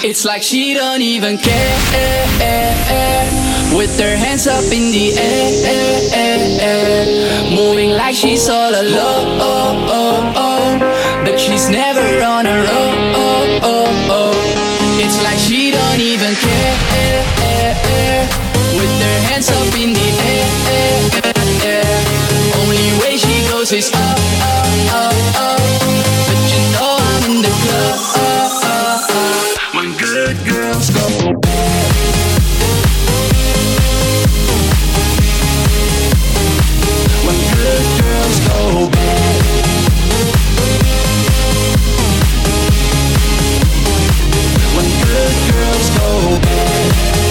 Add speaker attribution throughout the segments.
Speaker 1: It's like she don't even care. With her hands up in the air, moving like she's all alone. But she's never on her own. It's like she don't even care. With her hands up in the air, only way she goes is up. But you know I'm in the club. When good girls go bad. When good girls go bad. When good girls go bad.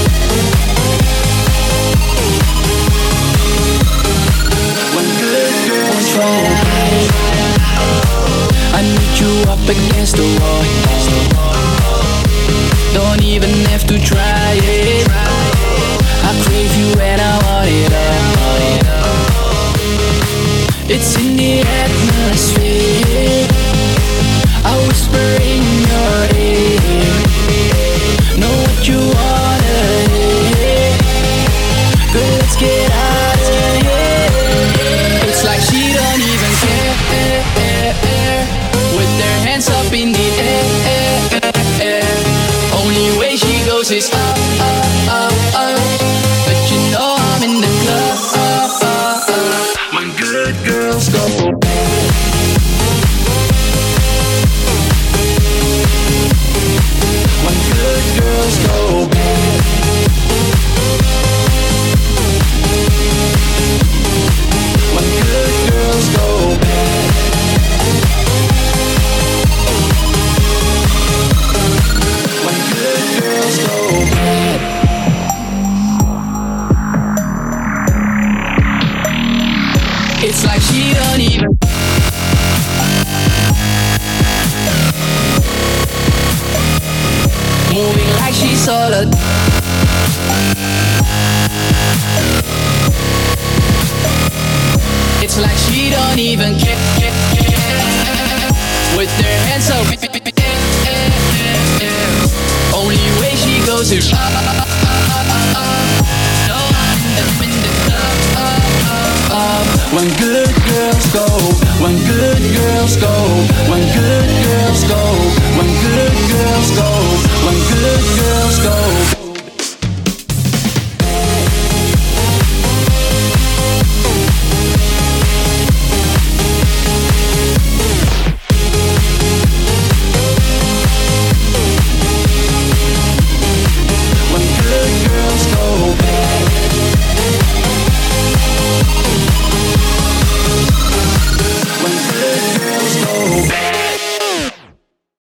Speaker 1: When good girls go bad. I need you up against the wall. Don't even have to try it. I crave you and I want it all. It's in the atmosphere. I whisper in your ear. Know what you wanna hear. Girl, let's get out of here. It's like she don't even care. With their hands up in the air. Only way she goes is up. But you know I'm in the club. When good girls go bad. When good girls go bad. When good girls go bad. When good girls go bad. It's like she don't even. Moving like she's all alone. It's like she don't even care. With her hands up. Only way she goes is up. No, I'm in the club. When good girls go, when good girls go, when good girls